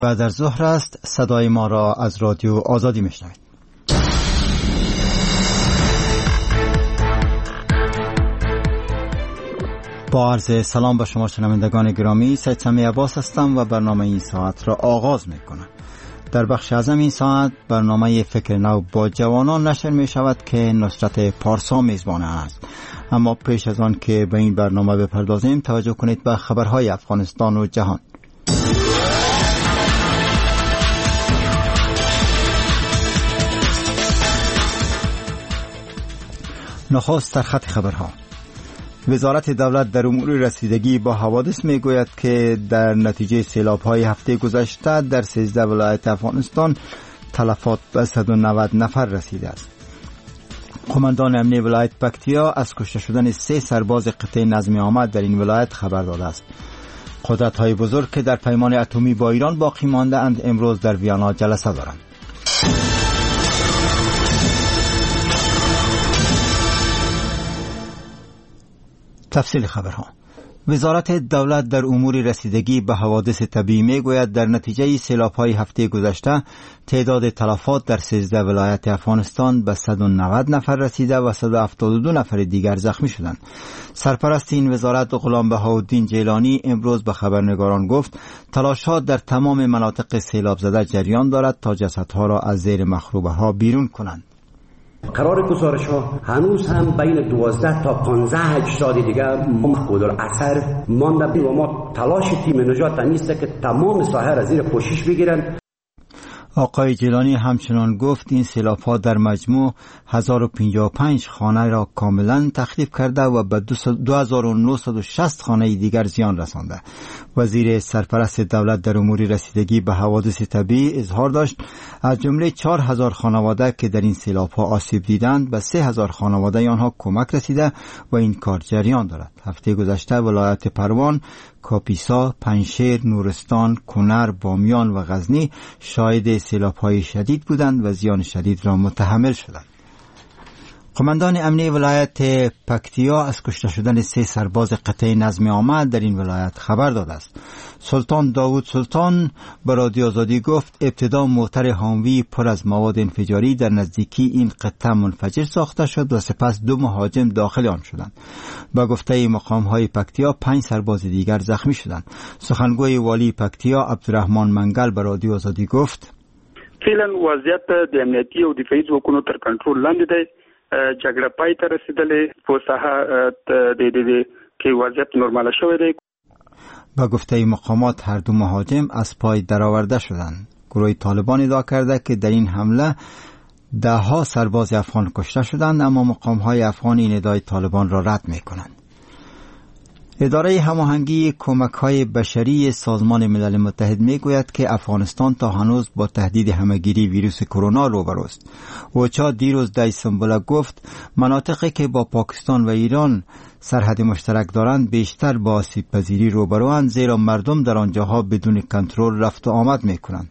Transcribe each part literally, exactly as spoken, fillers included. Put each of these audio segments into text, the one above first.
بعد از ظهر است. صدای ما را از رادیو آزادی میشنوید. با عرض سلام به شما شنوندگان گرامی، سید سمی عباس هستم و برنامه این ساعت را آغاز میکنم. در بخش اعظم این ساعت برنامه فکر نو با جوانان نشر می شود که نصرت پارسا میزبان است. اما پیش از آن که به این برنامه بپردازیم، توجه کنید به خبرهای افغانستان و جهان. نخست در خط خبرها. وزارت دولت در امور رسیدگی با حوادث می گوید که در نتیجه سیلاب‌های هفته گذشته در سیزده ولایت افغانستان تلفات به صد و نود نفر رسیده است. قماندان امنی ولایت پکتیا از کشته شدن سه سرباز قطع نظم آمد در این ولایت خبر داده است. قدرت‌های بزرگ که در پیمان اتمی با ایران باقی مانده اند امروز در ویانا جلسه دارند. تفصیل خبرها. وزارت دولت در امور رسیدگی به حوادث طبیعی می گوید در نتیجه سیلاب‌های هفته گذشته تعداد تلفات در سیزده ولایت افغانستان به صد و نود نفر رسیده و صد و هفتاد و دو نفر دیگر زخمی شدند. سرپرست این وزارت غلام بهاءالدین جیلانی امروز به خبرنگاران گفت تلاش‌ها در تمام مناطق سیلاب زده جریان دارد تا جسدها را از زیر مخروبه‌ها بیرون کنند. قرار گزارش ها هنوز هم بین دوازده تا پانزده اجساد دیگر مفقود الاثر مانده و ما تلاش تیم نجات نیست که تمام ساحه را زیر پوشش بگیرند. آقای جیلانی همچنان گفت این سیلاب‌ها در مجموع هزار و پنجاه و پنج خانه را کاملا تخریب کرده و به دو هزار و نهصد و شصت خانه دیگر زیان رسانده. وزیر سرپرست دولت در امور رسیدگی به حوادث طبیعی اظهار داشت از جمله چهار هزار خانواده که در این سیلاب‌ها آسیب دیدند به سه هزار خانواده آنها کمک رسیده و این کار جریان دارد. هفته گذشته ولایت پروان، کاپیسا، پنجشیر، نورستان، کنر، بامیان و غزنی شاهد سیلاب‌های شدید بودند و زیان شدید را متحمل شدند. قماندان امنی ولایت پکتیا از کشته شدن سه سرباز قطع نظم آمد در این ولایت خبر داده است. سلطان داوود سلطان به رادیو آزادی گفت ابتدا موتر هاموی پر از مواد انفجاری در نزدیکی این قطعه منفجر ساخته شد و سپس دو مهاجم داخل آن شدند. با گفته مقام‌های پکتیا پنج سرباز دیگر زخمی شدند. سخنگوی والی پکتیا عبدالرحمن منگل به رادیو آزادی گفت فعلا وضعیت د امنیتي او دفاعي ځواکونو تر کنټرول لاندې دی. جګړه پای ته رسیدلې په ساحه د دې کې وضعیت نورمال شوی دی. با گفته مقامات هر دو مهاجم از پای درآورده شدند. گروه طالبان ادعا کرده که در این حمله ده ها سرباز افغان کشته شدند، اما مقام‌های افغان این ادعای طالبان را رد می‌کنند. اداره هماهنگی کمک‌های بشری سازمان ملل متحد میگوید که افغانستان تا هنوز با تهدید همهگیری ویروس کرونا روبروست. اوچا دیروز در استانبول گفت مناطقی که با پاکستان و ایران سرحد مشترک دارند بیشتر با آسیب پذیری روبروند، زیرا مردم در آنجاها بدون کنترل رفت و آمد میکنند.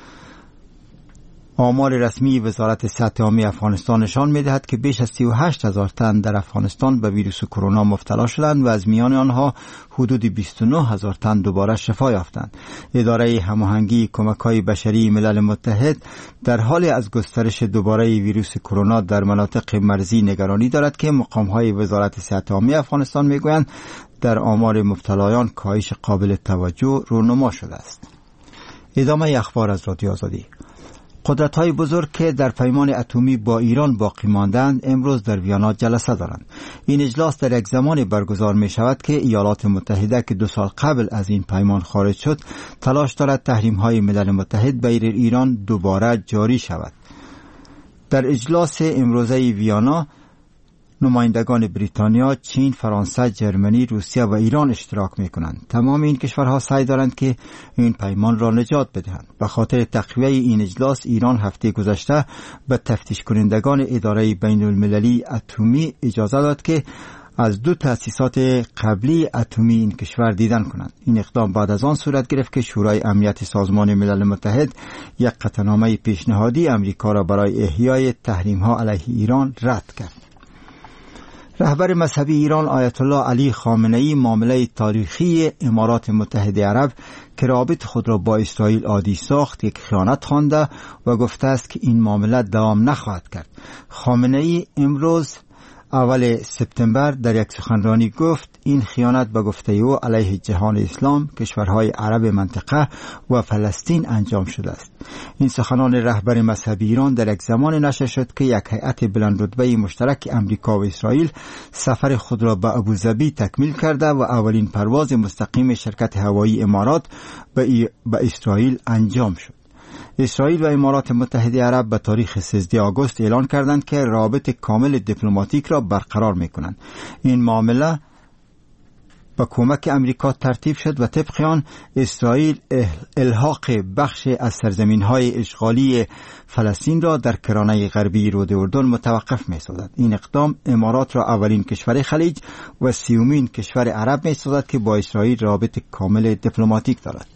آمار رسمی وزارت صحت عامه افغانستان نشان می‌دهد که بیش از سی و هشت هزار تن در افغانستان به ویروس کرونا مبتلا شدند و از میان آنها حدود بیست و نه هزار تن دوباره شفا یافتند. اداره هماهنگی کمک‌های بشری ملل متحد در حال از گسترش دوباره ویروس کرونا در مناطق مرزی نگرانی دارد که مقام‌های وزارت صحت عامه افغانستان می‌گویند در آمار مبتلایان کاهش قابل توجه رونما شده است. ادامه اخبار از رادیو آزادی. قدرت‌های بزرگ که در پیمان اتمی با ایران باقی ماندند امروز در ویانا جلسه دارند. این اجلاس در یک زمان برگزار می شود که ایالات متحده که دو سال قبل از این پیمان خارج شد تلاش دارد تحریم‌های ملل متحد بر ایران دوباره جاری شود. در اجلاس امروزه ویانا نمایندگان بریتانیا، چین، فرانسه، جرمنی، روسیه و ایران اشتراک می‌کنند. تمام این کشورها سعی دارند که این پیمان را نجات بدهند. به خاطر تقویت این اجلاس ایران هفته گذشته به تفتیش کنندگان اداره بین المللی اتمی اجازه داد که از دو تأسیسات قبلی اتمی این کشور دیدن کنند. این اقدام بعد از آن صورت گرفت که شورای امنیت سازمان ملل متحد یک قطعنامه پیشنهادی امریکا را برای احیای تحریم‌ها علیه ایران رد کرد. رهبر مذهبی ایران آیت الله علی خامنه‌ای معامله تاریخی امارات متحده عرب که رابط خود را با اسرائیل عادی ساخت یک خیانت خوانده و گفته است که این معامله دوام نخواهد کرد. خامنه‌ای امروز اول سپتامبر در یک سخنرانی گفت این خیانت به گفته او علیه جهان اسلام، کشورهای عرب منطقه و فلسطین انجام شده است. این سخنان رهبر مذهبی ایران در یک زمان نشر شد که یک هیئت بلند رتبه مشترک امریکا و اسرائیل سفر خود را به ابوظبی تکمیل کرده و اولین پرواز مستقیم شرکت هوایی امارات به اسرائیل انجام شد. اسرائیل و امارات متحده عرب به تاریخ سیزده آگوست اعلان کردند که رابط کامل دیپلماتیک را برقرار می‌کنند. این معامله با کمک امریکا ترتیب شد و طبق آن اسرائیل الحاق بخش از سرزمین‌های اشغالی فلسطین را در کرانه غربی رود اردن متوقف می‌سازد. این اقدام امارات را اولین کشور خلیج و سیومین کشور عرب می‌سازد که با اسرائیل رابط کامل دیپلماتیک دارد.